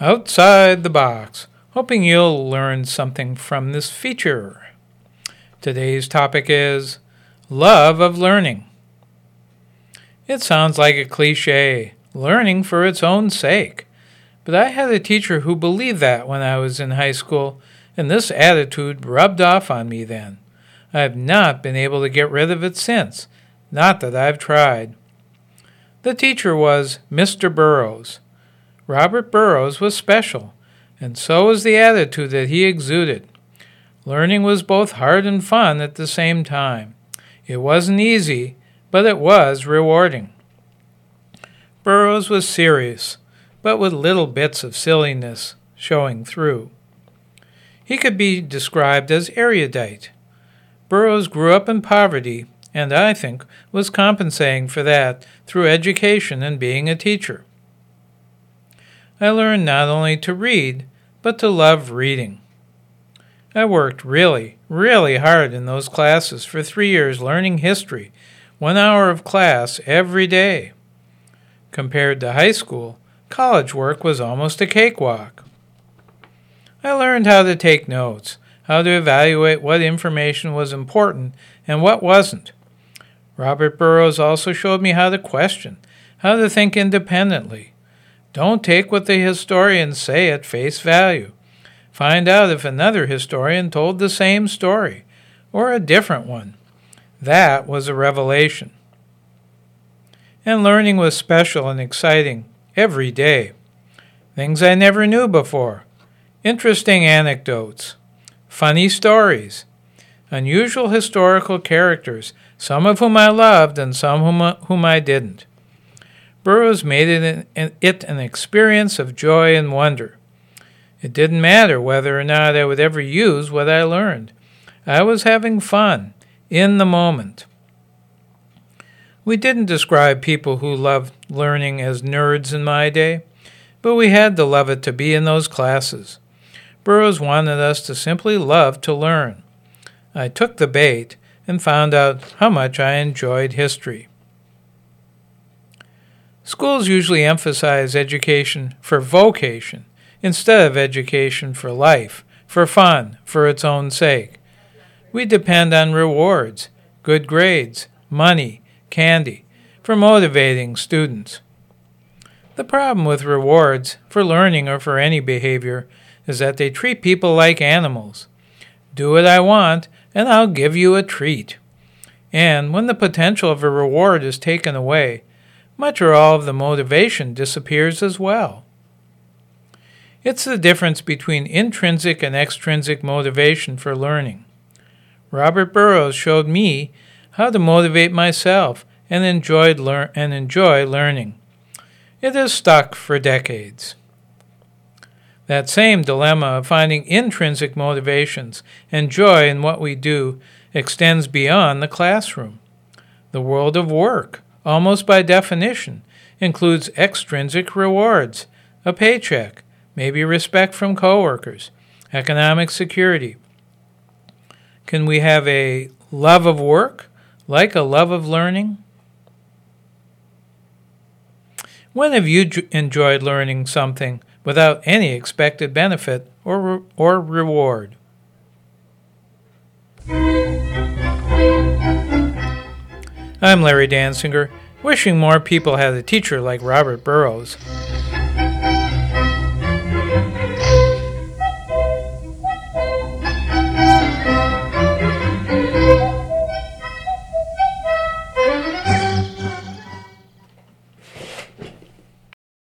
Outside the box, hoping you'll learn something from this feature. Today's topic is love of learning. It sounds like a cliche, learning for its own sake. But I had a teacher who believed that when I was in high school, and this attitude rubbed off on me then. I have not been able to get rid of it since, not that I've tried. The teacher was Mr. Burroughs. Robert Burroughs was special, and so was the attitude that he exuded. Learning was both hard and fun at the same time. It wasn't easy, but it was rewarding. Burroughs was serious, but with little bits of silliness showing through. He could be described as erudite. Burroughs grew up in poverty, and I think was compensating for that through education and being a teacher. I learned not only to read, but to love reading. I worked really, really hard in those classes for 3 years learning history, 1 hour of class every day. Compared to high school, college work was almost a cakewalk. I learned how to take notes, how to evaluate what information was important and what wasn't. Robert Burroughs also showed me how to question, how to think independently. Don't take what the historians say at face value. Find out if another historian told the same story, or a different one. That was a revelation. And learning was special and exciting every day. Things I never knew before. Interesting anecdotes. Funny stories. Unusual historical characters, some of whom I loved and some whom I didn't. Burroughs made it an experience of joy and wonder. It didn't matter whether or not I would ever use what I learned. I was having fun, in the moment. We didn't describe people who loved learning as nerds in my day, but we had to love it to be in those classes. Burroughs wanted us to simply love to learn. I took the bait and found out how much I enjoyed history. Schools usually emphasize education for vocation instead of education for life, for fun, for its own sake. We depend on rewards, good grades, money, candy, for motivating students. The problem with rewards, for learning or for any behavior, is that they treat people like animals. Do what I want, and I'll give you a treat. And when the potential of a reward is taken away, much or all of the motivation disappears as well. It's the difference between intrinsic and extrinsic motivation for learning. Robert Burroughs showed me how to motivate myself and enjoy learning. It has stuck for decades. That same dilemma of finding intrinsic motivations and joy in what we do extends beyond the classroom. The world of work, almost by definition, includes extrinsic rewards, a paycheck, maybe respect from coworkers, economic security. Can we have a love of work like a love of learning? When have you enjoyed learning something without any expected benefit or reward? I'm Larry Dansinger, wishing more people had a teacher like Robert Burroughs.